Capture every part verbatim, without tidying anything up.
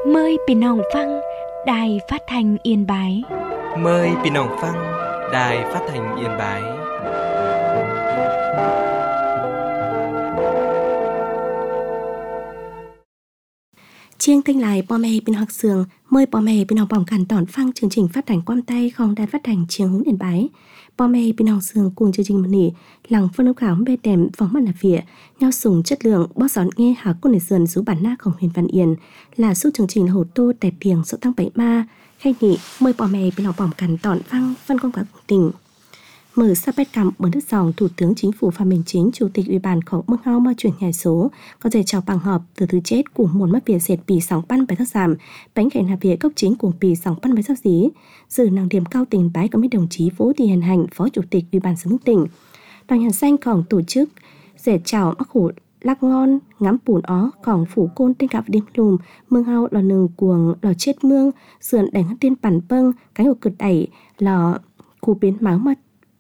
Mờiพี่น้องฟังđĐài Phát thanh Yên Bái. Mời พี่น้องฟัง Đài Phát thanh Yên Bái. Chiêng thanh lại bò mè bên học sường, mời bò mè bên học bỏng cản tỏn phăng chương trình phát hành quam tay không đài phát hành chiêng hướng Yên Bái. Bò mè bên học sường cùng chương trình một nỉ lằng phân đấu khảo bê tèm vòng mắt là phía nhau sùng chất lượng bó giòn nghe hả cô này sườn rú bản naของHuyền Văn Yên là số chương trình hồ tô đẹp piềng số tăng bảy ma khai nị mời bò mè bên học bỏng cản tỏn phăng phân công cả tỉnh. Mở sắp bét cầm bốn nước dòng Thủ tướng Chính phủ Phạm Minh Chính, Chủ tịch Ủy banของMương Hao mà chuyển nhảy số có thể chào bằng họp từ thứ chết của một mất việc dệt bì sóng pan bài thác giảm bánh cảnh hạp việc cốc chính của bì sóng pan bài thác dí dự nàng điểm cao tỉnh Bái có mấy đồng chí Vũ Thị Hiền Hành, Phó Chủ tịch Ủy ban Nhân dân tỉnh. Đoàn nhà xanhของtổ chức dệt chào mắc hủ lắc ngon ngắm bùn óของphủ côn tên cặp đêm lùm Mương Hao lò nừng cuồng lò chết mương sườn đánh tiên bản bâng cánh của cực đẩy lò khu biến máu mà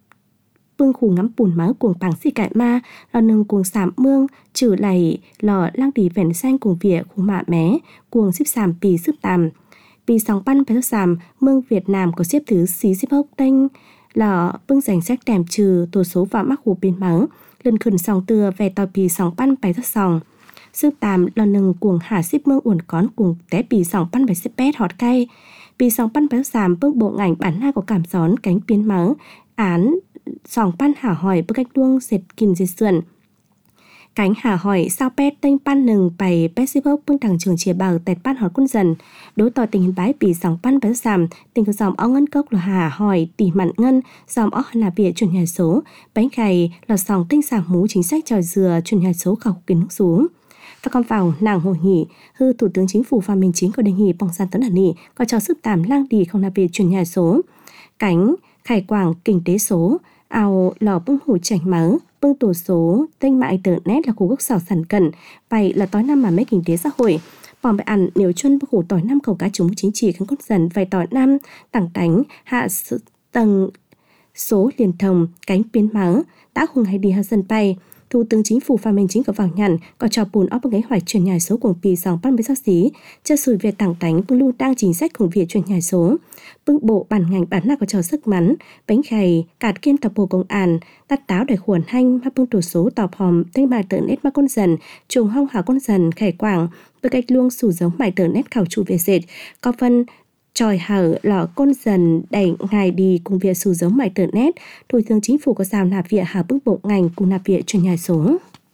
bưng khủ ngắm bùn máu cuồng bằng xì cải ma lò nừng cuồng sảm mương trừ lầy lò lang đi vẻn xanh cuồng vỉa khu mạ mé cuồng xếp sàm pì xếp tàm pì sóng pan phải sàm mương Việt Nam có xếp thứ xí xếp hốc đanh lò bưng dành sách đèm trừ tổ số và mắc hủ biến máu lần khẩn sòng từa về tòa pì sóng pan phải thất sòng xếp tàm lò nừng cuồng hạ xếp mương uẩn cón cuồng té pì sóng pan phải xếp pét hot cay pì sóng pan phải sàm bưng bộ ngành bản na có cảm gión cánh biến máu án sòng pan hả hỏi bức cách đuông dệt kìm dệt sườn cánh hả hỏi sao pet tênh pan nừng bày pet xếp hốc bưng thằng trường chia bào tẹt pan hỏi quân dần đối tỏ tình hình bái bị sòng pan bái giảm tình của dòng ó ngân cốc là hả hỏi tỉ mặn ngân dòng ó là việc chuyển nhà số bánh gầy là sòng tinh giảm mú chính sách tròi dừa chuyển nhà số khẩu kiến nước xuống. Và còn vào nàng hội nghị hư Thủ tướng Chính phủ Phạm Minh Chính có đề nghị bằng gian tấn hẳn nỉ có cho sức tàm lang đi không là việc chuyển nhà số cánh khải quảng kinh tế số ao lò bưng hủ chảnh máu bưng tổ số tinh mại tờ nét là khu gốc xảo sản cẩn vậy là tối năm mà mấy kinh tế xã hội bọn bài ăn nếu chân bưng hủ tỏi năm khẩu cá chúng chính trị kháng cốt dần vài tỏi năm tảng tánh hạ sự tầng số liền thông cánh biến máu đã hùng hay đi hạ dân bay. Thủ tướng Chính phủ Phạm Minh Chính có vào nhận có cho bùn óc bằng kế hoạch chuyển nhảy số của pì dòng pan bê sắc xí cho sùi việc tảng tánh bưng lưu đang chính sáchของviệc chuyển nhảy số bưng bộ bản ngành bản na có cho sức mắn bánh khay cạt kiên tập bộ công an tắt táo để khuẩn hanh mà bưng tổ số tọp hòm tên bài tờ nét mà con dần trùng hong hảo con dần khải quảng với cách luông sủ giống bài tờ nét khảo chủ về dệt có phân tròi hở lọ con dần đẩy ngài đi cùng việc sử giống mải tờ nét. Thủ tướng Chính phủ có giao nạp viện hạ bức bộ ngành cùng nạp viện chuyển nhảy số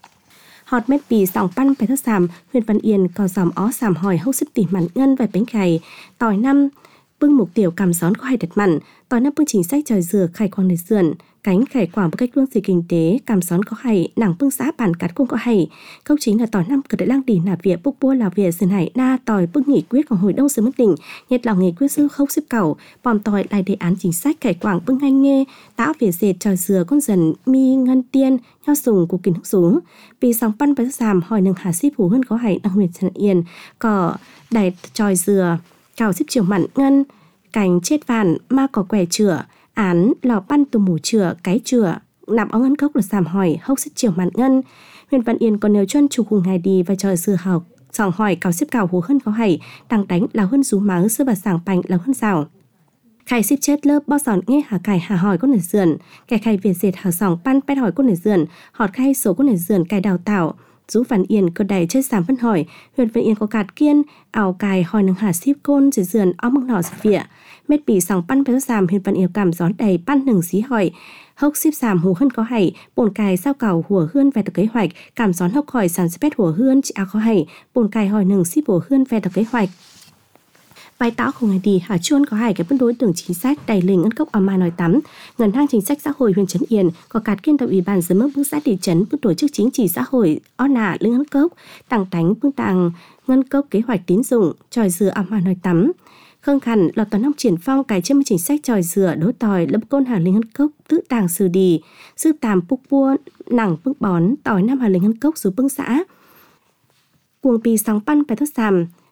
hot mét bì sòng pan phải thất giảm Huyền Văn Yên có dòm ó sàm hỏi hốc xếp tỉ mặn ngân và bánh gầy tỏi năm bưng mục tiểu cảm gión có hai đặt mặn tỏi năm bưng chính sách tròi dừa khải quang để sườn cánh khải quảng với cách luông gì kinh tế cảm gión có hay nàng bưng xã bản cắt cũng có hay câu chính là tỏi năm cực đại lang đỉ nạp viện bốc bua là viện sườn hải na tỏi bưng nghị quyết của hội đông sớm mất tỉnh nhất là nghị quyết sư khốc xếp cầu bòm tỏi lại đề án chính sách khải quảng bưng ngay nghe táo về dệt tròi dừa con dần mi ngân tiên nho sùng của kín hốc xuống vì sóng pan với giảm hỏi nâng hà xếp hủ hơn có hay đang Huyền Trần Yên có đại tròi dừa cào xếp chiều mặn ngân cánh chết vàn ma có quẻ chửa án lò pan tù mù chửa cái chửa nạp ó ngân cốc là giảm hỏi hốc xếp chiều mặn ngân. Huyền Văn Yên còn nếu chân chủ cùng ngày đi và tròi dừa học sòng hỏi cào xếp cào hồ hơn có hay đang đánh là hơn rú máu sơ và sảng bành là hơn rào khai xếp chết lớp bao giòn nghe hà cải hà hỏi con nền dườn kẻ khai việt dệt hà sòng pan pet hỏi con nền dườn họt khai số con nền dườn cài đào tạo Dũ Văn Yên cơ đầy chết giảm phân hỏi Huyền Văn Yên có cạt kiên ảo cài hỏi nâng hà xếp côn dưới dườn áo mông nọ dịp vịa mét bì sòng pan pet giảm Huyền Văn Yên cảm gión đầy pan nừng xí hỏi hốc xếp giảm hù hơn có hay bồn cài sao cào hùa hươn về tập kế hoạch cảm gión hốc hỏi sản xếp hùa hươn chị áo có hay bồn cài hỏi nừng xếp hùa hươn về tập kế hoạch vai táo không ngày đi hà chuôn có hai cái phân đối tượng chính sách đầy linh ân cốc ở mai nói tắm ngân hàng chính sách xã hội huyện Trấn Yên có cạt kiên tập ủy ban dưới mức bước xã thị trấn bước tổ chức chính trị xã hội o nạ lương ân cốc tàng tánh phương tàng ngân cốc kế hoạch tín dụng tròi dừa ở mai nói tắm khương khẩn lọt toàn nông triển phong cải chân chính sách tròi dừa đối tỏi lập côn hà linh ân cốc tự tàng xử đi sư tàm búc bua nặng bưng bón tỏi năm hà linh ân cốc dưới bưng xã cuồng pì sóng pan phải thất giảm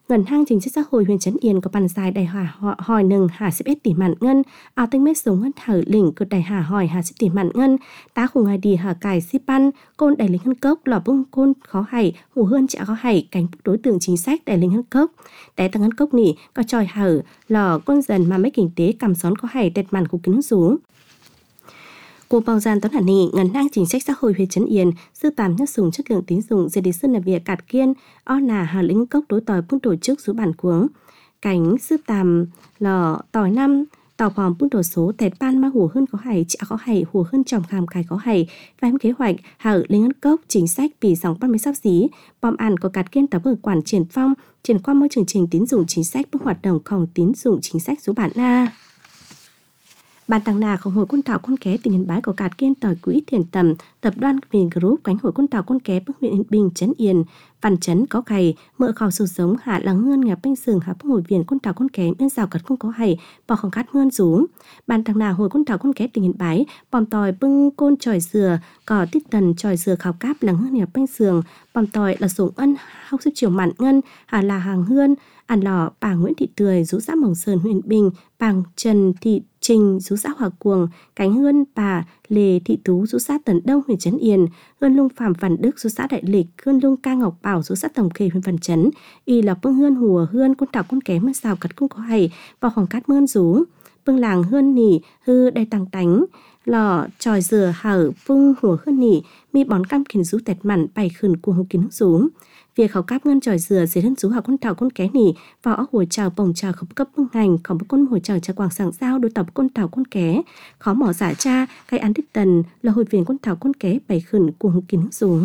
ngân hàng chính sách xã hội huyện Trấn Yên có bàn dài đại hà hỏi nừng hà xếp tỷ mạn ngân ao tinh mét sống ngân thở lỉnh cực đại hà hỏi hà xếp tỷ mạn ngân tá khung ngày đi hà cài xếp pan côn đại lính ngân cốc lò bung côn khó hay hủ hơn chả khó hay cánh đối tượng chính sách đại lính ngân cốc đại tăng ngân cốc nỉ có tròi hở lò côn dần mà mấy kinh tế cầm xón có hay tẹt màn của kính xuống cô bao gian toán hẳn nị ngân hàng chính sách xã hội huyện Trấn Yên sư tàm nhất dùng chất lượng tín dụng dễ đi sơn là việc cạt kiên o nà hà lĩnh cốc đối tòi phương tổ chức số bản cuống cánh sư tàm lò tòi năm tàu phòng phương tổ số tẹt ban ma hùa hơn có hay chả có hay hùa hơn trồng khám cài có hay và em kế hoạch hà lĩnh ngân cốc chính sách vì dòng ban mới sắp xí bom ăn có cạt kiên tập ở quản triển phong triển qua môi chương trình tín dụng chính sách bước hoạt độngของtín dụng chính sách số bản na Ban tăng nàของhội quân thảo con ké tỉnh Yên Bái có cạt kiên tỏi quỹ thiền tầm tập đoàn Vin Group cánh hội quân thảo con ké bước huyện Yên Bình Trấn Yên văn chấn có cày mở khảo sự sống hạ lắng ngân nhà binh sừng hạ bước hội viên quân thảo con ké bên rào cật không có hay bỏ không cát ngân rú ban tăng nà hội quân thảo con ké tỉnh Yên Bái bòm tỏi bưng côn tròi dừa cỏ tít tần tròi dừa khảo cáp lắng ngân nhà binh sừng bòm tỏi là sủng ân học sức chiều mạn ngân hà là hàng hương ăn lò bà Nguyễn Thị Tươi rú xã Mồng Sơn huyện Bình bà Trần Thị Trình rú xã Hòa Cuồng cánh hương bà Lê Thị Tú rú xã Tần Đông huyện Trấn Yên hương lung Phạm Văn Đức rú xã Đại Lịch hương lung Ca Ngọc Bảo rú xã Tổng Khê huyện Văn Chấn y là bưng hương hùa hương con tảo con ké mưa xào cật cung có hay vào khoảng cát mơn rú bưng làng hương nỉ hư đầy tăng tánh lò tròi dừa hở bưng hùa hương nỉ mi bón cam kín rú tẹt mặn bày khẩn cuồng hông kín rú việc khảo cáp ngân tròi dừa dưới thân rú học con tảo con ké nỉ vào óc hồi trào bồng trào khập cấp bưng hành còn bức con hồi trào trà quảng sảng giao đối tập con tảo con ké khó mỏ giả cha cái ăn đích tần là hội viên con tảo con ké bày khẩn cuồng hông kín rú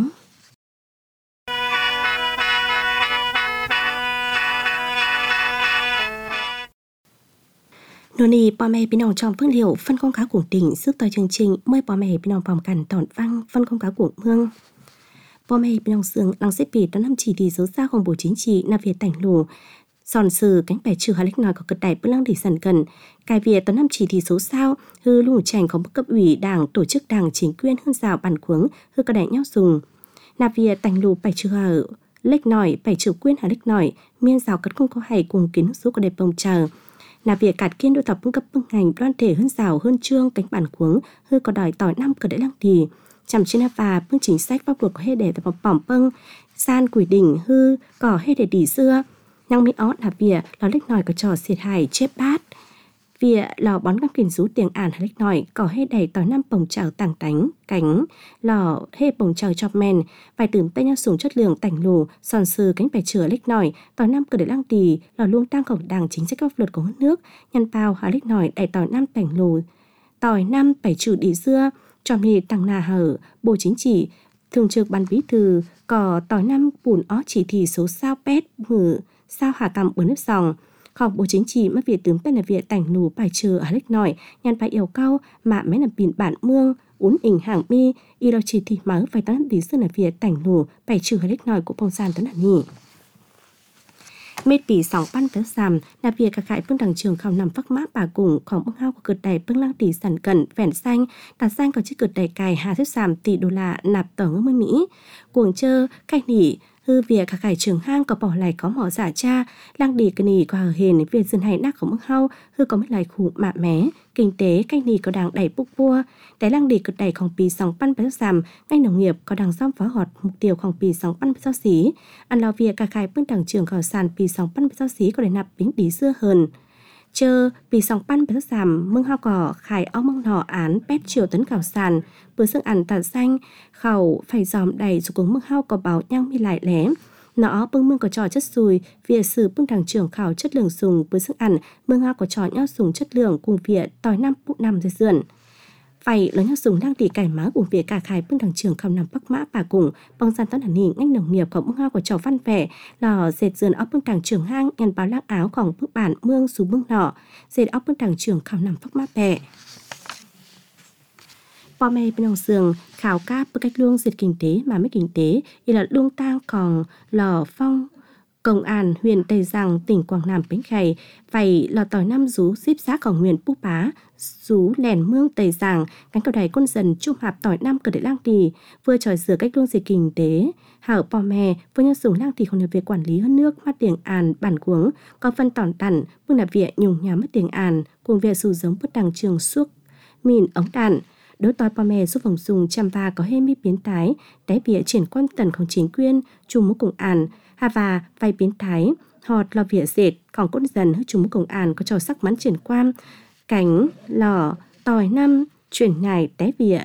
Nô nì bò mẹ bên ông trong phương liệu phân công cá của tỉnh sức tới chương trình mời bò mẹ bên ông vòng cản tỏn văng phân công cá của mương bò mẹ bên ông sương lăng xếp bị đó năm chỉ thì số xaของbộ chính trị là việc tảnh lù sòn sừ cánh bè trừ hà lích nói có cực đại bức lăng để sẵn cần cài việc đó năm chỉ thì số sao hư lũ chành có bất cấp ủy đảng tổ chức đảng chính quyền hơn rào bản cuống hư cả đại nhau dùng là việc tảnh lù bè trừ hà lích nói bè trừ quyền hà lích nói miên rào cất không có hay cùng kiến số có đẹp bông chờ là việc cạt kiên đối tập phương cấp bưng ngành đoan thể hơn rào hơn trương cánh bản cuống hư có đòi tỏi năm cờ đại lăng thì chằm trên và phương chính sách pháp luật có hê để tập bỏng bưng san quỷ đỉnh hư cỏ hê để đỉ xưa năng mỹ ót là việc lò lích nòi có trò xiệt hải chép bát việc lò bón cam kìm rú tiền ản lích nòi cỏ hê đầy tỏi năm bồng trào tảng tánh cánh lò hê bồng trào chọc men vài tưởng tay nhau sùng chất lượng tảnh lù sòn sừ cánh bè chửa lích nòi tỏi năm cờ để lăng tì lò luôn tăng khổng đảng chính sách pháp luật của nước nước nhân bao hà lích nòi đầy tỏi năm tảnh lù tỏi năm bè trừ đỉ xưa tròn hề tăng nà hở bộ chính trị thường trực ban bí thư cỏ tỏi năm bùn ó chỉ thị số sao pét mử sao hà cầm bữa nước sòng học bộ chính trị mất việc tướng tên là việc tảnh lù bài trừ ở lích nòi nhàn bài yêu cao mà mấy là biển bản mương uốn ỉnh hàng mi y lo chỉ thị máu phải tán lý sư là việc tảnh lù bài trừ ở lích nòi của phong san tấn hẳn nhỉ mệt bỉ sòng ban tớ sàm là việc cả khải phương đảng trường khảo nằm phắc mã bà cùngของbưng hao của cực đầy bưng lăng tỷ sản cẩn vẻn xanh đặt xanh có chiếc cực đầy cài hà xếp sàm tỷ đô la nạp tờ ngưỡng mươi mỹ cuồng chơ cách nỉ hư việc cả khải trường hang có bỏ lại có mỏ giả cha lăng đi cái nỉ có hờ hền việc dân hay nátของbưng hao hư có mấy lại khủ mạ mé kinh tế cách nỉ có đảng đẩy búc vua đáy lăng đi cực đầyของปีsòng ban tớ sàm ngay nông nghiệp có đảng xóm phó họt mục tiêuของปีsòng ban giao xí ăn lo việc cả khải phương đảng trường khảo sànปีsòng ban giao xí có để nạp bính đi xưa hơn chờ vì sòng pan bớt giảm mương hao cỏ khải ong mương nọ án pét chiều tấn khảo sàn bữa sức ăn tạt xanh khẩu phải dòm đầy rồi cùng mương hao có báo nhang mi lại lé nọ bưng mương có trò chất sùi việc sử bưng đảng trưởng khảo chất lượng sùng bữa sức ăn mương hao có trò nhau sùng chất lượng cùng việc tỏi năm phụ năm dưới sườn phải lớn nhau sùng đang tỉ cải má của việc cả khải bưng đảng trưởng khảo nằm bắc mã bà cùng băng gian toán hẳn hình ngành nông nghiệp của mương hao có trò văn vẻ lò dệt dườn óc bưng đảng trưởng hang nhàn báo lác áoของbức bản mương xuống bưng nọ dệt óc bưng đảng trưởng khảo nằm bắc mã bè bò mẹ bên ông sườn khảo cáp bức cách luông diệt kinh tế mà mấy kinh tế y là luông tang còn lò phong Công an huyện Tây Giang, tỉnh Quảng Nam Bến Khày vậy lò tỏi năm rú xíp xãของhuyện Pú Pá, rú lèn mương Tây Giang, cánh cầu đài quân dân trung hạp tỏi năm cờ để lang đi, vừa tròi rửa cách luông gì kinh tế. Hảo bò mè với nhân dùng lang thì không được việc quản lý hơn nước mắt tiền an bản cuống, có phân tỏn tẩn, vương là việc nhung nhà mất tiền an, cùng việc sử giống bất đằng trường suốt, mìn ống đạn. Đối tỏi bò mè giúp vòng dùng chăm va có hê mi biến tái, đáy bịa triển quan tần không chính quyền, chung mũ cùng an, hà và vay biến thái, họt lò vỉa dệt, còn cốt dần hư chúng công an có trò sắc mắn triển quan, cánh, lò, tỏi năm, chuyển nhài té vỉa.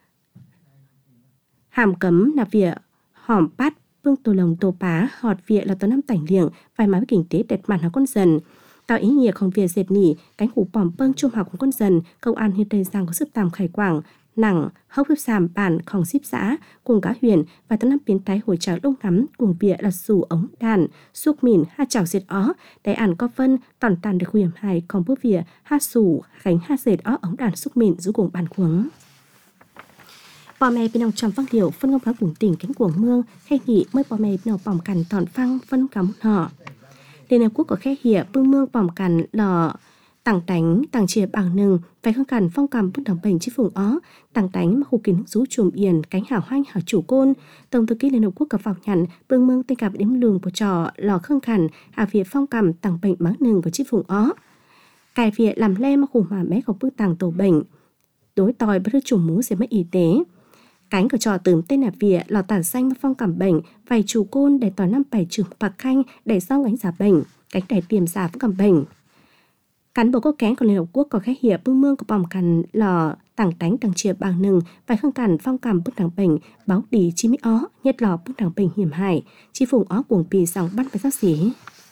Hàm cấm là vỉa, hòm bát, vương tô lồng tô pá, họt vỉa là tớ năm tảnh liệng, vài máy kinh tế đẹp mặt nó con dần. Tạo ý nghĩa không vỉa dệt nỉ, cánh hủ bỏm bâng trung học của con dần, công an huyện Tây Giang có sức tàm khải quảng, nặng, hốc hiếp sàm bản khòng xíp xã, cùng cá huyền và tấn năm biến tái hồi trào lông ngắm cùng vỉa là sủ ống đàn, suốt mìn, ha chảo dệt ó, đại ản có phân, tòn tàn được huyền hài, còn bữa vỉa, ha sủ, khánh ha dệt ó ống đàn suốt mìn giữ cùng bàn cuống. Bò mè bên ông trong văn liệu phân công phá vùng tỉnh cánh cuồng mương, khe nghị mới bò mè bên ông bỏng cằn tòn phăng phân cắm họ. Liên Hợp Quốc có khe hỉa bưng mương bỏng cằn lò tảng đánh, tảng chia bằng nừng, phải không cần phong cầm bất đồng bệnh chi phùng ó, tảng đánh mà khu kiến rú chùm yên, cánh hảo hoanh hảo chủ côn. Tổng thư ký Liên Hợp Quốc có vọng nhận, bưng mương tên cặp đếm lường của trò lò khương khẩn, hạ việc phong cầm tảng bệnh mắng nừng của chi phùng ó. Cài việc làm le mà khu mà bé có bưng tảng tổ bệnh, đối tòi bất chủng mũ sẽ mất y tế. Cánh của trò tửm tên là vỉa lò tản xanh phong cảm bệnh, vài chủ côn để tỏi năm bảy trường bạc khanh để xong gánh giả bệnh, cánh để tiềm giả phong cảm bệnh. Cán bộ có kén của Liên Hợp Quốc có khách hiệp bưng mương của bỏng cằn lò tảng đánh tảng chia bằng nừng, vài không cằn phong cảm bức đảng bệnh, báo đi chi mỹ ó, nhất lò bức đảng bệnh hiểm hại, chi phùng ó cuồng pì sòng bắt với giáo sĩ.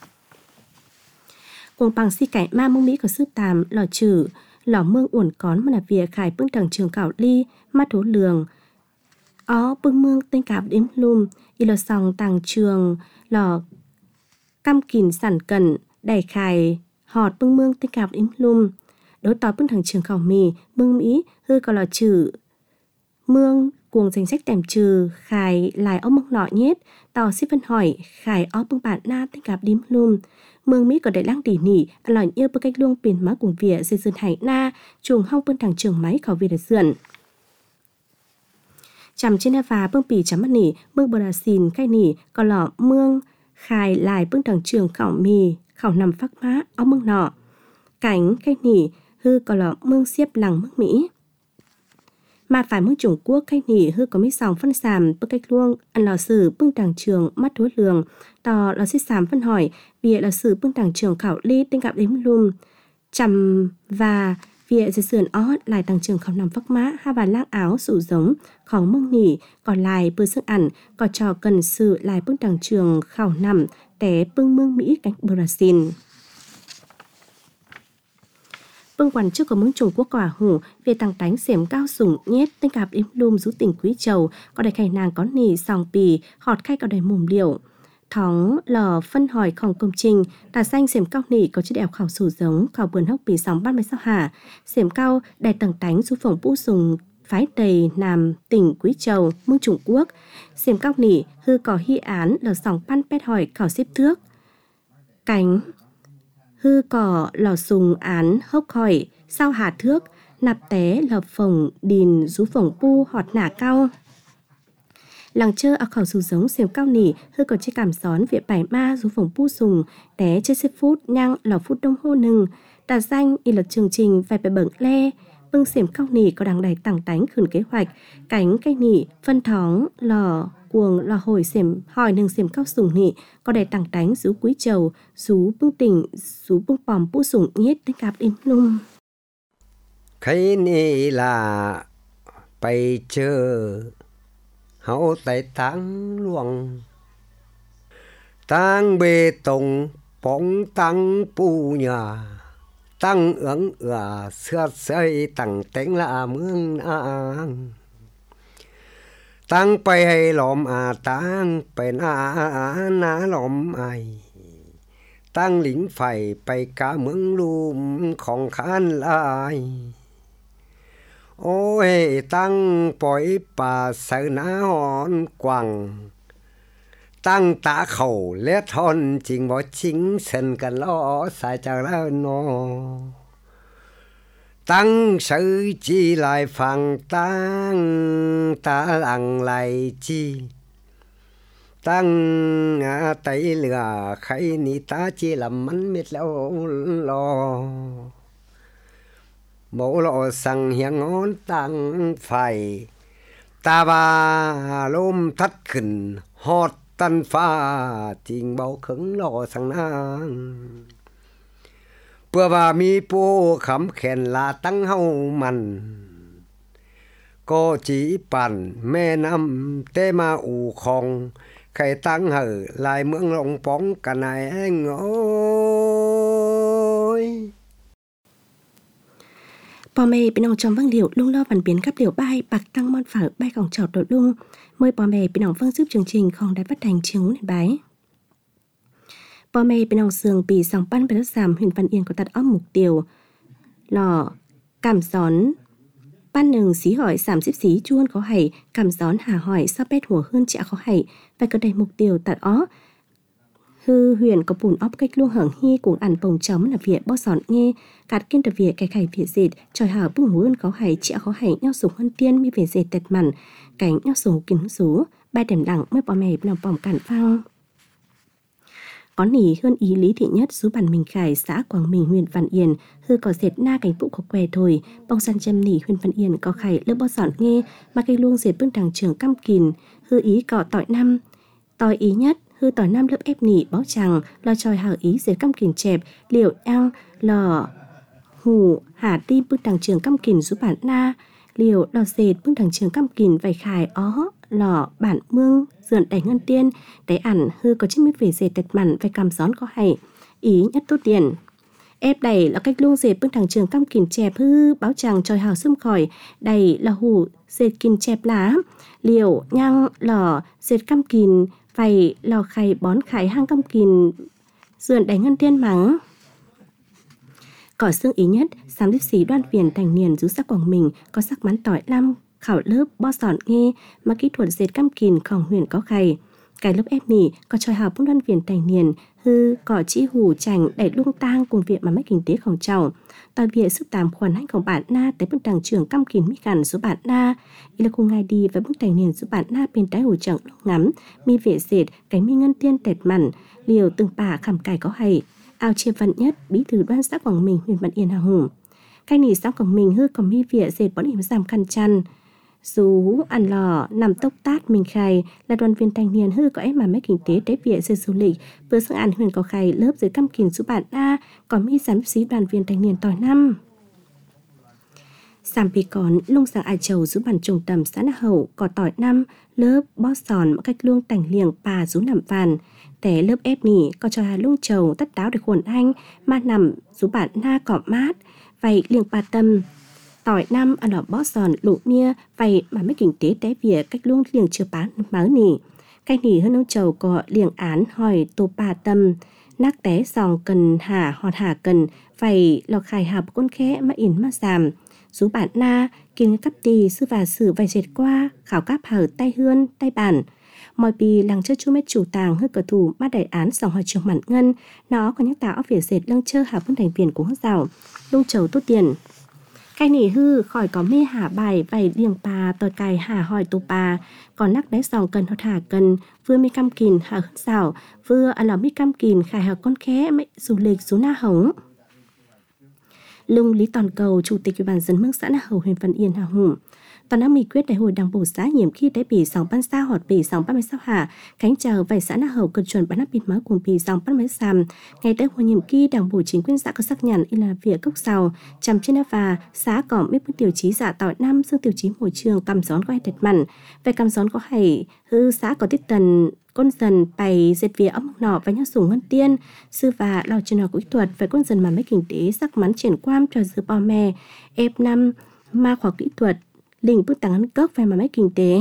Cuồng bằng si cải ma mông Mỹ có sức tàm, lò trừ, lò mương uổng cón mà là việc khải bưng đảng trường khảo ly, mắt thố lường, ó bưng mương tên cạp đếm lùm, y lò sòng tàng trường, lò cam kìn sản cẩn, đẩy khải, họt bưng mương tên cạp đếm lùm. Đối tỏi bưng thằng trường khảo mì, bưng Mỹ, hư có lò trừ, mương, cuồng danh sách tèm trừ, khải lại ó mương nọ nhết, tỏ xếp phân hỏi, khải ó bưng bản na tên cạp đếm lùm. Mương Mỹ có đại lăng đỉ nỉ, ăn lòi yêu bưng cách luông biển má cùng vỉa dây dần hải na, chuồng hong bưng thằng trường máy khảo về để dườn. Chằm trên và bưng pì chấm mắt nỉ, bưng bờ đà xìn khai nỉ, có lọ mương, khai lại bưng đằng trường khảo mì, khảo nằm phác má, áo mương nọ. Cánh khai nỉ, hư có lọ mương xiếp lằng mương Mỹ. Mà phải mương Trung Quốc khai nỉ hư có mấy sòng phân sàm bưng cách luông, ăn lò sử bưng đằng trường mắt thúa lường, tò lò xích sàm phân hỏi, vì lò sử bưng đằng trường khảo ly tên cạp đếm lùm. Chằm và Vịa dây sườn ó lại tăng trường không nằm phắc mã, ha và lang áo sủ giống, khóng mông nỉ, còn lại bơ sức ẩn, có trò cần sự lại bưng tăng trường khảo nằm, té bưng mương Mỹ cánh Brazil. Bưng quản trước của mương Trung Quốc quả hủ, về tăng tánh xẻm cao sủng nhét, tên cạp im lùm rú tỉnh Quý Châu, có đầy khải nàng có nỉ, sòng pì, họt khay có đầy mùm liệu. Thóng lò phân hỏi khổng công trình, tà xanh xẻm cao nỉ có chiếc đèo khảo sủ giống, khảo vườn hốc bì sóng ban mấy sao hả. Xẻm cao đầy tầng tánh du phổng bũ sùng phái tây Nam tỉnh Quý Châu, mương Trung Quốc. Xẻm cao nỉ hư có hy án lò sòng pan pét hỏi khảo xếp thước. Cánh hư cỏ lò sùng án hốc hỏi sao hà thước, nạp té lò phổng đìn du phổng pu họt nả cao. Làng chơ ở khẩu sù giống xẻm cao nỉ hư có chiếc cảm xón viện bài ma du phổng pu sùng té chơi xếp phút nhang lò phút đông hô nừng. Tà danh y luật chương trình phải phải bẩn le. Bưng xẻm cao nỉ có đằng đầy tảng tánh khẩn kế hoạch, cánh cây nỉ phân thóng lò cuồng lò hồi xẻm hỏi nừng xẻm cao sùng nỉ có đầy tảng tánh rú Quý Châu, rú bưng tỉnh, rú bưng pòm pu sùng nhết tên cạp im lung. Cái này là bay chờ hậu tại tăng luồng tăng bê tông bóng tăng pu nhà tăng ứng ở xưa xây tăng tính là mương nàng tăng bay hay lòm à tăng bay na na lòm ai tăng lính phải bay cả mương lùm không khăn lại. Ôi tăng bói bà sợ ná hòn quăng tăng tạ khẩu lét hòn chính bỏ chính sân cần lo sai chẳng là nó tăng sự chi lại phẳng tăng ta lặng lại chi tăng à, tay lửa khay ni ta chỉ làm mắn miết lâu lo mẫu lộ sang hiang ngón tăng phải ta ba lôm thắt khẩn hót tân pha trình bao khứng lộ sang nang bữa bà mi po khắm khen là tăng hậu mặn có chỉ bản mẹ năm tê ma ủ khong khai tăng hở lại mượn lòng bóng cả này anh ơi. Bò mẹ bên ông trong văng liệu lung lo văn biến các liệu bay bạc tăng mon phở bay còng trọt đội lung mời bò mẹ bên ông văng giúp chương trình không đài phát hành chương nền bái. Bò mẹ bên ông sườn bị sòng ban bên đất giảm huyện Văn Yên có tật óc mục tiêu lò cảm gión ban nừng xí hỏi giảm xíp xí chuôn có hảy cảm gión hà hỏi sao bét hùa hơn chả có hảy và có đầy mục tiêu tật ó hư huyền có bùn óc cách luôn hưởng hi cùng ăn bồng chấm là việc bó giòn nghe cắt kiên tập việc cái khải việc dệt tròi hở bùn hơn có hảy chả có hảy nhau sủng hơn tiên mi về dệt tệt mặn cánh nhau sủng kính số ba đèn đẳng mới bò mẹ nằm bỏng cản phao có nỉ hơn ý lý thị nhất số bản mình khải xã Quảng Bình huyện Văn Yên hư có dệt na cánh phụ có què thôi bông san châm nỉ huyện Văn Yên có khải lớp bó giòn nghe mà cây luông dệt bưng đằng trường căm kìn hư ý cọ tỏi năm tỏi ý nhất hư tỏi năm lớp ép nỉ bó chằng lo tròi hở ý dệt căm kìn chẹp liệu ăn lò hủ hả ti bưng đằng trường căm kìn số bản na liều lò dệt bưng đằng trường căm kìn vài khải ó lò bản mương dườn đẩy ngân tiên đáy ẩn hư có chiếc mít về dệt tật mặn phải cầm gión có hay ý nhất tốt tiền ép đẩy là cách luôn dệt bưng thằng trường căm kìn chẹp hư báo chàng tròi hào xâm khỏi đẩy là hủ dệt kìn chẹp lá liều nhang lò dệt căm kìn vầy lò khay bón khải hang căm kìn dườn đáy ngân tiên mắng cỏ xương ý nhất xám líp xí đoan viền thành niên rú sắc Quảng Bình có sắc mắn tỏi lam khảo lớp bo sòn nghe mà kỹ thuật dệt căm kìn khòng huyền có khay cái lớp ép nỉ có tròi hào bún đoan viền thành niên hư cỏ chỉ hủ chành đẩy lung tang cùng việc mà mấy kinh tế khòng trầu tòa việc sức tàm khoản hànhของbản na tới bức đằng trường căm kìn mi cản số bản na ý là cùng ngày đi với bức thành niên số bản na bên trái hồ trận ngắm mi vệ dệt cánh mi ngân tiên tẹt mặn liều từng bà khảm cải có hay ao chia vận nhất bí thư đoan xã Quảng Bình huyện Văn Yên hào hùng cái nỉ xã Quảng Bình hư còn mi vệ dệt bón hiểm giảm khăn chăn dù ăn lò nằm tốc tát mình khai là đoàn viên thanh niên hư có em mà mấy kinh tế tế viện dệt du lịch vừa sang ăn huyền có khai lớp dệt căm kìn số bản a còn mi giám xí đoàn viên thanh niên tỏi năm Sàm Pì Còn lung sang ai chầu rú bản trùng tầm xã Na Hậu có tỏi năm lớp bó sòn một cách luông tảnh liềng bà rú nằm vàn té lớp ép nỉ có cho hà lung chầu tất đáo để khuẩn anh mà nằm rú bản na cỏ mát vậy liềng bà tâm tỏi năm ăn ở bó sòn lụ mia vậy mà mấy kinh tế té vỉa cách luông liềng chưa bán máu nỉ cái nỉ hơn ông chầu có liềng án hỏi tô bà tâm nắc té sòng cần hà họt hà cần vậy lò khai hạp con khẽ mà in mà giảm rú bản na kinh cắp tì sư và sử vài dệt qua khảo cáp hở tay hươn tay bản mọi bì làng chơi chú mét chủ tàng hơi cờ thủ bắt đại án sòng hỏi trường mặn ngân nó có những táo việc dệt lăng chơ hà vân thành viền của hốt rào lung chầu tốt tiền cái nỉ hư khỏi có mê hà bài vầy điềng bà tỏi cài hà hỏi tô bà còn nắc đáy sòng cần hột hà cần vừa mi căm kìn hà hớt rào vừa ăn lò mi căm kìn khải hà con khé mấy du lịch số na hống Lung Lý Toàn Cầu, Chủ tịch Ủy ban dân mức xã Na Hậu huyện Văn Yên hào hùng. Toàn đã nghị quyết đại hội đảng bộ xã nhiệm khi đại bỉ sòng ban sa họt bỉ sòng ban mấy sao hạ cánh chào vài xã Na Hậu cần chuẩn bán nắp bịt máu cùng bỉ sòng ban mấy sàm ngày đại hội nhiệm kỳ đảng bộ chính quyền xã có xác nhận y là việc cốc sào chằm trên và xã có mấy bước tiêu chí giả tỏi năm dương tiêu chí môi trường cầm gión có hay thật mặn về cầm gión có hay hư xã có tiết tần con dần bày dệt vía ấm nọ và nhau sủng ngân tiên sư và lò chân nọ kỹ thuật về con dần mà mấy kinh tế sắc mắn triển quan cho dư bò mè ép năm ma khoa kỹ thuật lĩnh bước tăng ăn cốc về mà mấy kinh tế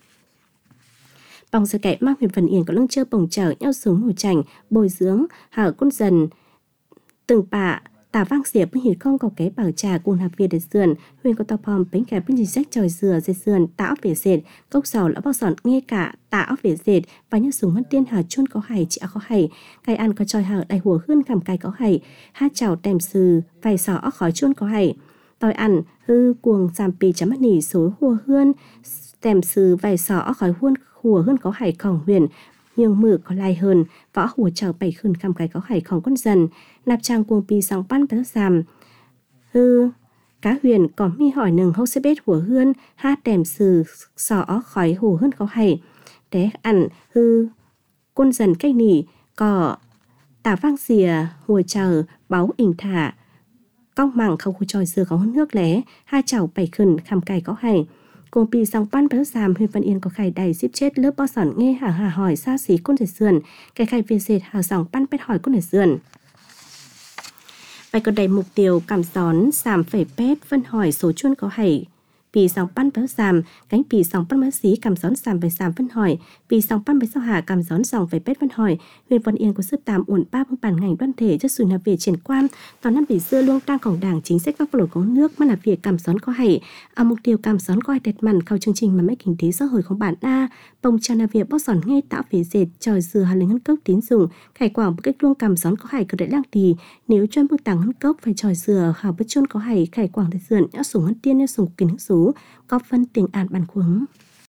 bằng sự cậy mang huyện Văn Yên có lưng chơ bồng chở nhau xuống ngồi chảnh bồi dưỡng hở con dần từng bạ tả vang xỉa bưng hỉ không có cái bảo trà cùng hạp việt để sườn huyền có tàu pom bánh kẹp bưng chỉ sách tròi dừa dệt sườn tạo về dệt cốc sầu lão bao sòn nghe cả tạo về dệt và nhớ súng mất tiên hà chôn có hài chị có hài cái ăn có tròi hở đại hùa hơn cầm cái có hài hát chảo tèm sừ vài sọ khói chôn có hài tỏi ăn hư cuồng giảm pì chấm mắt nỉ số hùa hươn tèm sừ vài sọ khói huôn hùa hơn có hài khổng huyền nhường mử có lai hơn võ hùa chảo bảy khẩn cầm cái có hài khổng con dần nạp trang cuồng pì sòng pan bé giảm hư cá huyền có mi hỏi nừng hốc xếp bết hùa hươn hát tèm sừ sọ khói hùa hơn có hài té ăn hư côn dần cách nỉ có tả vang xìa hùa chờ báo ỉnh thả cong mảng không khu tròi dừa có hơn nước lé hai chảo bảy khẩn khăm cày có hay cùng pì song pan béo giảm huyện Văn Yên có khải đầy ship chết lớp bao sòn nghe hà hà hỏi xa xí côn dệt sườn cái khai về dệt hà sòng pan pét hỏi côn dệt sườn vậy có đầy mục tiêu cảm gión giảm phẩy pét phân hỏi số chuôn có hay pì song pan béo giảm cánh pì song pan béo xí cảm gión giảm về giảm phân hỏi pì song pan béo sao hà cảm gión dòng về pét phân hỏi huyện Văn Yên có sức tạm ổn ba phương bản ngành đoàn thể cho sự nạp về triển quan toàn năm bị xưa luôn tăng cổng đảng chính sách pháp luật có nước mà là việc cảm gión có hay à mục tiêu cảm gión coi đẹp mặn khâu chương trình mà mấy kinh tế xã hộiของbản a bông trà là việc bóc giòn ngay tạo về dệt tròi dừa hà linh ngân cốc tín dụng khải quảng cách luôn cảm gión có hay có đại lang tì nếu chuyên bước tàng ngân cốc phải tròi dừa hào bất chôn có hay khải quảng để dườn nhã sủng ngân tiên nhã sủng kính hữu số có phân tiền an bàn khuống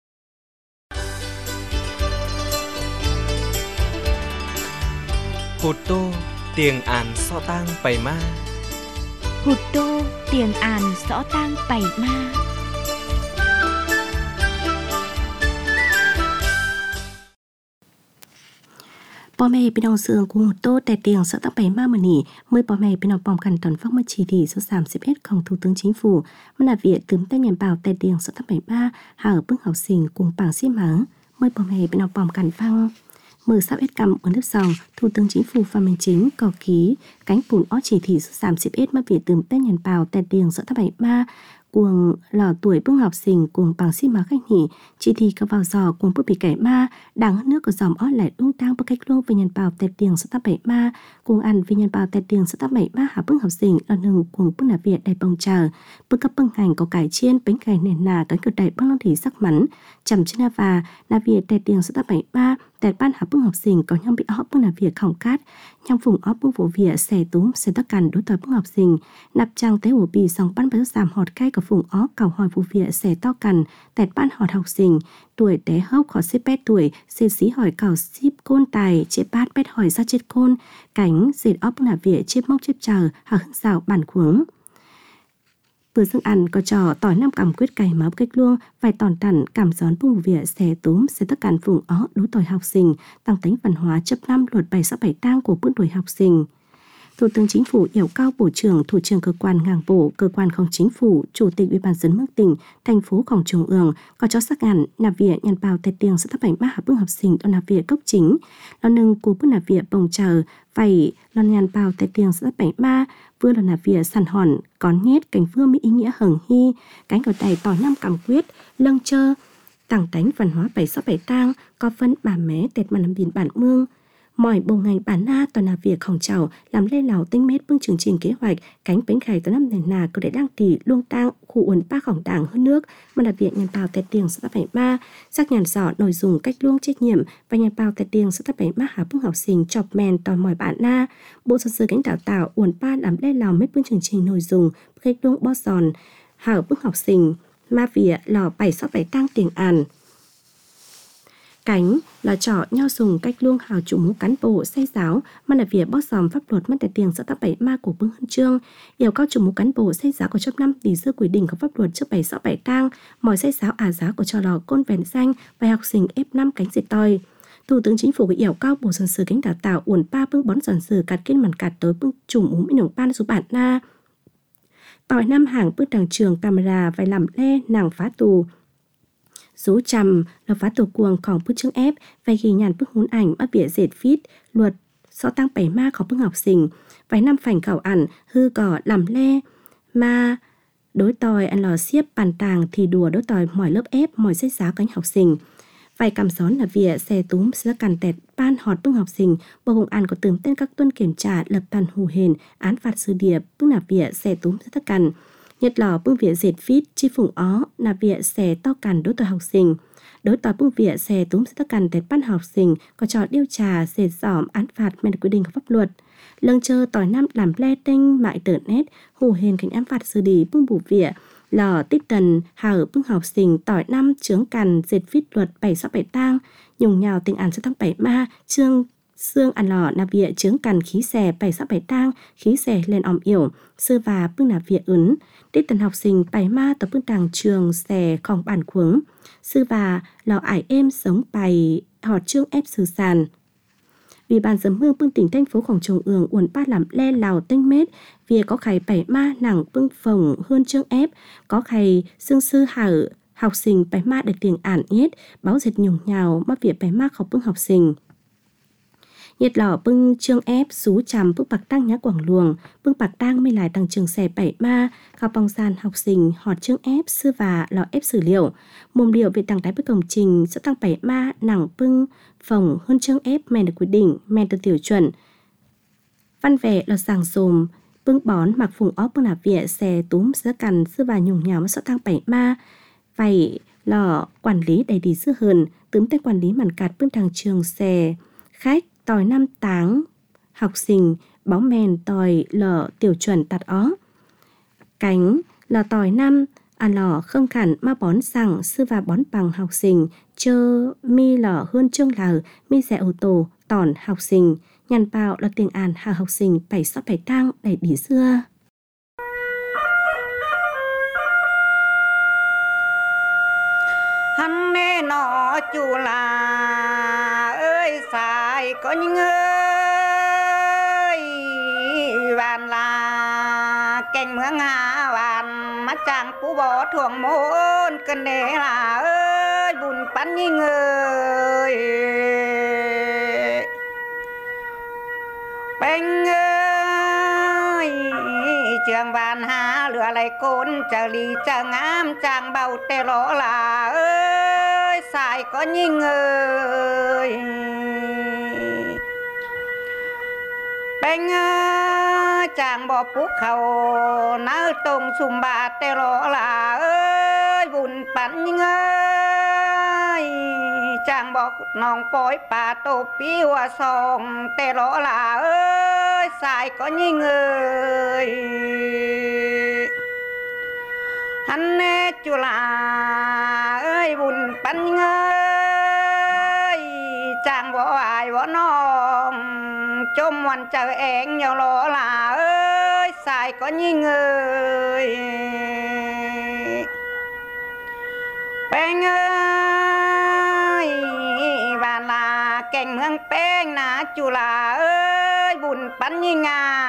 Hụt tô tiền an so tang bày ma hụt đô tiền an rõ tang bày ma พ่อแม่พี่น้องเสืองกรุงโตแต่เตียงสตั้งไปมากมันนี่เมื่อพ่อแม่พี่น้องปอมกันตอนฟังมาชีดีsốสามสิบเอ็ดของthủ tướng chính phủมันlà việcตื่นเต้นอย่างเปล่าแต่เตียงสตั้งไปบ้าหาเพิ่งเอาสิ่งcùng bảng xí mảngเมื่อพ่อแม่พี่น้องปอมกันฟังmười sáu ít cầm ở nước sòng thủ tướng chính phủ Phạm Minh Chính có ký cánh bùn ó chỉ thị số sámสิบเอ็ดmà việcตื่นเต้นอย่างเปล่าแต่เตียงสตั้งไปบ้าcuồng lò tuổi bưng học sinh cuồng bằng xí mà khách nhỉ chỉ thì có vào giò cuồng bức bị cải ma đảng hơn nước của dòm ó lại đung tang bức cách luôn về nhân bào tẹt tiền số tám bảy ma cuồng ăn về nhân bào tẹt tiền số tám bảy ma hạ bưng học sinh là nừng cuồng bưng là việt đầy bông chờ bưng cấp bưng hành có cải chiên bánh cải nền nà cánh cực đầy bưng long thì sắc mắn chầm trên na và na việt tẹt tiền số tám bảy ma tẹt ban hạ bưng học sinh có nhom bị ó bưng là việt khổng cát nhom vùng ó bưng vụ việt xẻ túm xẻ tất cằn đối tỏi bưng học sinh nạp trang tế hồ bì sòng ban bớt giảm hột cay của vùng ó cầu hỏi vụ việc xẻ to cằn tẹt ban họt học sinh tuổi té hốc khó xếp pét tuổi xê xí hỏi cầu ship côn tài chế bát pét hỏi ra chết côn cánh dệt óp là việc chếp mốc chếp chờ hở hưng xào bản khuống vừa dương ăn có trò tỏi năm cầm quyết cày máu cách luôn vài tòn tẩn cảm gión vùng việc xẻ túm xẻ tất cằn vùng ó đối tỏi học sinh tăng tính văn hóa chấp năm luật bảy sáu bảy tang của bước tuổi học sinh. Thủ tướng Chính phủ yêu cầu Bộ trưởng, Thủ trưởng cơ quan ngang bộ, cơ quan không chính phủ, Chủ tịch Ủy ban dân mức tỉnh, thành phốของtrung ương có cho xác nhận nạp viện nhân bào tết tiền sẽ thắp bánh ba học bưng học sinh ở nạp viện cốc chính, lo nâng của bưng nạp viện bồng chờ vậy lo nhân bào tết tiền sẽ thắp bánh ba vừa là nạp viện sàn hòn có nhét cánh vương mỹ ý nghĩa hừng hy cánh cầu tay tỏ năm cảm quyết lâng chơ tàng tánh văn hóa bảy sáu bảy tang có phân bà mé tết mà nằm biển bản mương mọi bộ ngành bản na toàn là việc khổng trào làm lê lào tinh mết bưng chương trình kế hoạch cánh bánh khải tới năm nền nà có để đăng tỷ luông tang khu uẩn ba khổng đảng hơn nước mà là việc nhân bào tết tiền sẽ bảy ba xác nhận rõ nội dung cách luông trách nhiệm và nhân bào tết tiền sẽ bảy ba hạ bưng học sinh chọc men toàn mọi bản na bộ dân sự cánh đào tạo uẩn ba làm lê lào mết bưng chương trình nội dung cách luông bó giòn hạ bưng học sinh ma vỉa lò bảy sáu bảy tăng tiền àn cánh là trọ nhau dùng cách luông hào chủ mũ cán bộ xây giáo mà là việc bót dòm pháp luật mất tài tiền sẽ tác bảy ma của bưng huân chương yêu cầu chủ mũ cán bộ xây giáo của chấp năm tỷ dư quy định của pháp luật trước bảy sáu bảy tang mọi xây giáo à giáo của trò lò côn vẹn danh và học sinh ép năm cánh diệt toi. Thủ tướng Chính phủ yêu cầu bộ dân sự cánh đào tạo uẩn ba bưng bón dân sự cắt kiên màn cắt tới bưng chủ mũ mỹ nồng ban số bản na tỏi năm hàng bưng đằng trường camera phải làm lê nàng phá tù số trầm là phá tổ cuồngของผู้chương ép và ghi nhận bức huấn ảnh bắt bịa dệt phít luật so tăng bảy maของbức học sinh vài năm phảnh khẩu ảnh hư cỏ làm lê ma đối tòi ăn lò xiếp bàn tàng thì đùa đối tòi mỏi lớp ép mỏi sách giáo cánh học sinh phải cảm xón là việc xe túm sẽ cản tẹt ban họt bưng học sinh bộ công an có tưởng tên các tuân kiểm tra lập bàn hù hền án phạt xử địa bưng là việc xe túm sẽ tất cản nhật lò bưng việc dệt phít chi phùng ó là việc xe to cản đối tượng học sinh đối tòa bưng việc xe túm sẽ tất cản tẹt ban học sinh có trò điều tra dệt dỏm án phạt men quy định của pháp luật lâng chơ tỏi năm làm le tinh mại tờ nét hù hền cảnh án phạt xử lý bưng bù việc lò tích tần hở bưng học sinh tỏi năm chướng cằn dệt phít luật bảy sáu bảy tang nhung nhào tình án cho tháng bảy ma trương xương ăn lò nà bịa chướng cằn khí xẻ bảy sáu bảy tang khí xẻ lên òm yểu sư và bưng nà bịa ứng tích tần học sinh bảy ma tập bưng tàng trường xẻ khòng bản khuống sư và lò ải êm sống bài họt trương ép sư sàn vì bàn giấm hương bưng tỉnh thành phốของtrồng ương uốn ba làm le lào tinh mết vì có khải bảy ma nặng bưng phồng hơn trương ép có khải xương sư hở học sinh bảy ma được tiếng ản yết báo dệt nhung nhào mà việc bảy ma học bưng học sinh nhiệt lò bưng trương ép xú chằm bưng bạc tăng nhá quảng luồng bưng bạc tăng mới lại tăng trường xẻ bảy ma khao bong gian học sinh họt trương ép sư và lò ép xử liệu mồm điệu về tăng đáy bức công trình sẽ tăng bảy ma nặng bưng phòng hơn trương ép men được quy định men từ tiểu chuẩn văn vẻ là sàng sồm bưng bón mặc phùng óc bưng là vỉa xe túm sữa cằn sư và nhung nhào sẽ tăng bảy ma vậy lò quản lý đầy đi sư hơn tướng tay quản lý màn cạt bưng thằng trường xe khách tòi năm táng học sinh báo men tòi lò tiểu chuẩn tạt ó cánh là tòi năm à lò không khẳng mà bón sẵn sư và bón bằng học sinh chơ mi lò hơn chương lờ mi xe ô tô tòn học sinh nhằn bào là tiền àn hà học sinh bảy sáu bảy tang đầy đi xưa hắn nè nó chủ là ơi xài có những ơi vàn là cành mương hà vàn mắt chàng phú bỏ thuồng môn cần để là ơi bùn bắn như người bánh ơi trường vàn hà lửa lại côn chờ lì chờ ngám chàng bầu tê lỗ là ơi xài có như người bánh ơi chàng bỏ phúc khẩu náo tông xùm bà tê lỗ là ơi bùn bắn như ơi chàng bỏ nòng bói bà tô bí hoa sông tê lỗ là ơi xài có như người hắn chú là ơi bùn bắn ơi chàng bỏ ai bỏ nòng chôm hoàn chờ én nhau lỗ là ơi xài có như người bánh ơi và là cành mương bánh nà chú là ơi bùn bắn như ngà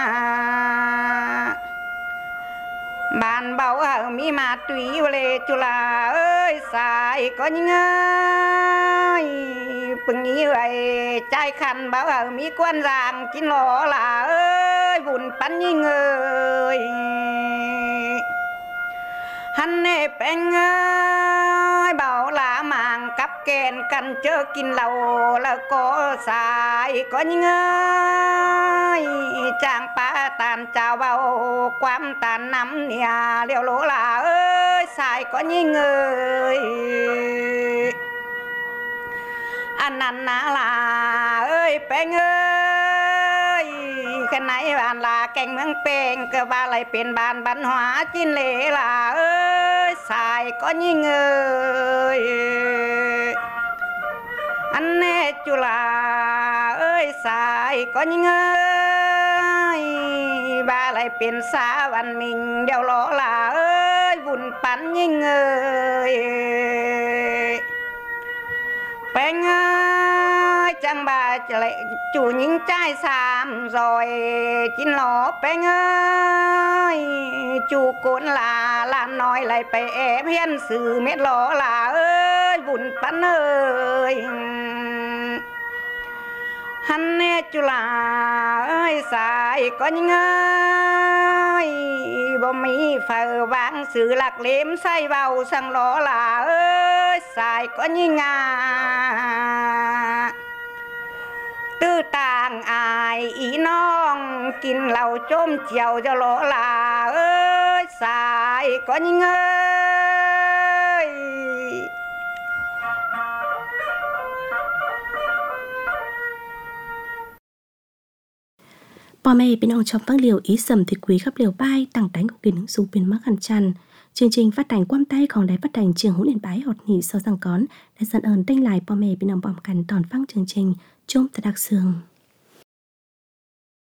bạn bảo ở mi mà tùy lệ chú là ơi xài có những ơi bừng như vậy trai khăn bảo ở mi quan giang chín lỗ là ơi bùn bắn như người hắn nè bánh ơi bảo là màng cắp kèn cần chớ kín lầu là có xài có những ơi chàng pa tàn chào bao quam tàn nắm nè liều lỗ là ơi xài có những người anh ăn là ơi bánh ơi cái này bạn là cành mương bèn cơ ba lạiเป็นbàn văn hóa chín lễ là ơi xài có như người anh nè chú là ơi xài có như người ba lạiเป็นxã văn mình đều lỗ là ơi bùn bắn như người bánh ơi chẳng bà lại chủ những trai xàm rồi chín lỗ bánh ơi chủ cuốn là là nói lại phải em hiên sự mét lỗ là ơi bùn bắn ơi hắn nè chú là ơi xài có những ơiบ่มีphở vang sự lạc liếm say vào sang lỗ là ơi xài có những ngà tư tàng ai ý nong kín lầu chôm chiều cho lỗ là ơi xài có những ơi พ่อแม่พี่น้องชอบฟังเหลียวอีสำที่คุยกับเหลียวป้ายต่างแต่งของกินหนังสูเป็นมักขันจันchương trình phát hành quam tayของđài phát hành trường Hữu Điện Bái họt nhị sau rằng cón để sẵn ơn tênh lạiพ่อแม่พี่น้องพร้อมกันตอนฟังchương trình chôm thật đặc sương